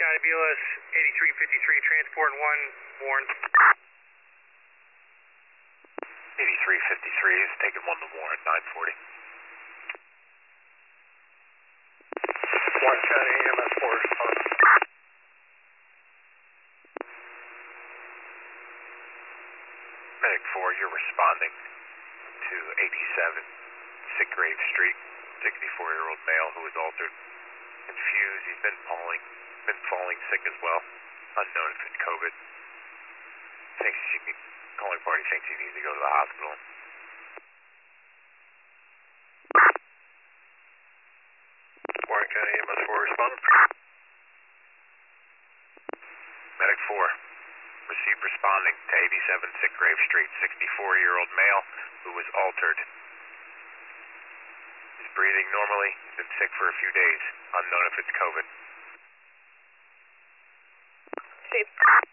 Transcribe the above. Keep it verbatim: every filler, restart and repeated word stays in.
Scotty B L S eighty-three fifty-three, transport one, Warren. eighty-three fifty-three is taking one to Warren, nine forty. Warren County E M S four responding. Medic four, you're responding to eighty-seven Sickgrave Street, sixty-four-year-old male who was altered, confused. He's been falling, been falling sick as well. Unknown if it's COVID. Thinks she can, calling party thinks he needs to go to the hospital. Warren County E M S four responding. Medic four, received responding to eighty-seven Sickgrave Street, sixty-four-year-old male who was altered. He's breathing normally, been sick for a few days, unknown if it's COVID. Steve.